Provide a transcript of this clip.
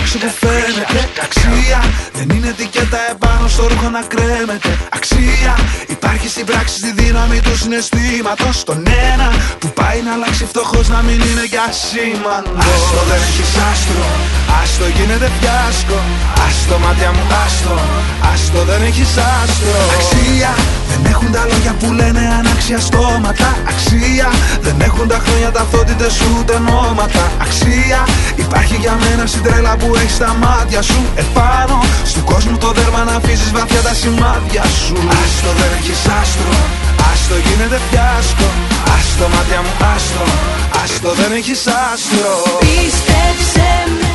έξω που φαίνεται. Αξία δεν είναι ετικέτα επάνω στο ρούχο να κρέμεται. Αξία υπάρχει στην πράξη, στη δύναμη του συναισθήματος. Τον ένα που πάει να αλλάξει φτωχός να μην είναι για σήμαντο. Άστο δεν έχεις άστρο, άστο γίνεται φιάσκο. Άστο μάτια μου άστο, άστο δεν έχεις άστρο. Αξία δεν έχουν τα λόγια που λένε ανάξια στόματα. Αξία δεν έχουν τα χρόνια, ταυτότητες ούτε ονόματα. Αξία υπάρχει για μένα στην τρέλα που έχεις στα μάτια σου. Επάνω στον κόσμο το δέρμα να αφήσεις βαθιά τα σημάδια σου. Άστο δεν έχεις άστρο, άστο γίνεται φιάσκο. Άστο μάτια μου άστο, άστο δεν έχεις άστρο. Πίστεψε με.